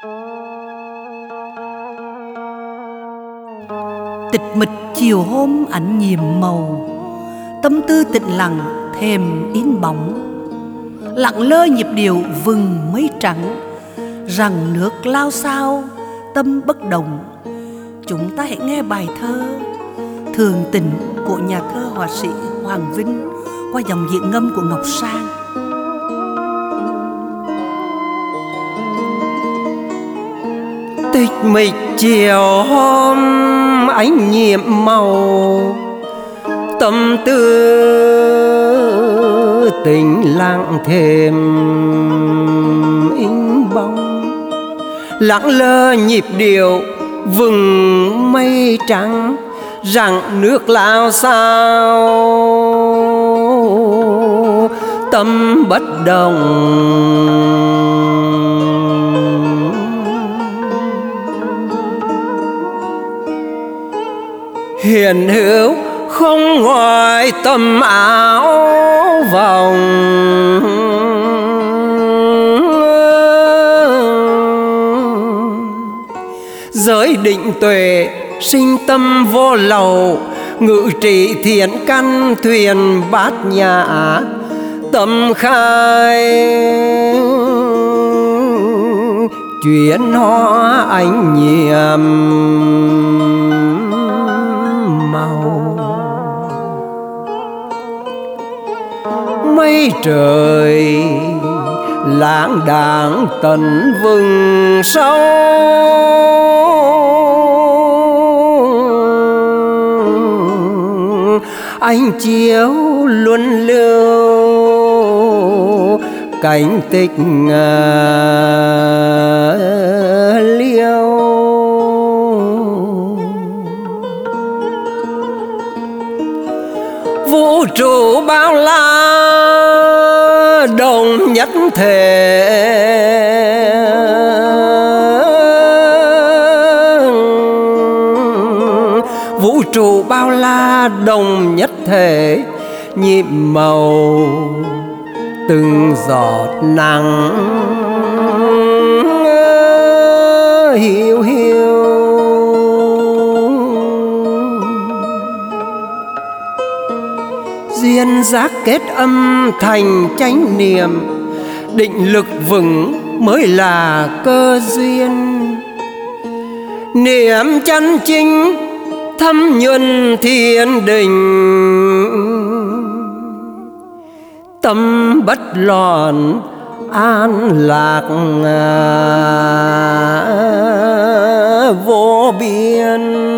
Tịch mịch chiều hôm ảnh nhiệm màu, tâm tư tĩnh lặng thèm in bóng. Lặng lơ nhịp điệu vừng mây trắng, rằng nước lao sao tâm bất động. Chúng ta hãy nghe bài thơ Thường Tình của nhà thơ họa sĩ Hoàng Vinh qua dòng diễn ngâm của Ngọc Sang. Tịch mịch chiều hôm ánh nhiệm màu, tâm tư tình lặng thềm in bóng. Lặng lơ nhịp điệu vừng mây trắng, rằng nước lao sao tâm bất động. Hiện hữu không ngoài tầm áo vòng, giới định tuệ sinh tâm vô lậu, ngự trị thiện căn thuyền bát nhã, tâm khai chuyển hóa ánh nhiệm màu. Mây trời lãng đãng tận vùng sâu, ánh chiếu luân lưu cảnh tích liêu. Vũ trụ bao la đồng nhất thể, vũ trụ bao la đồng nhất thể, nhịp màu từng giọt nắng hiu hiu. Duyên giác kết âm thành chánh niệm, định lực vững mới là cơ duyên. Niệm chân chính thâm nhuần thiên đình, tâm bất loạn an lạc vô biên.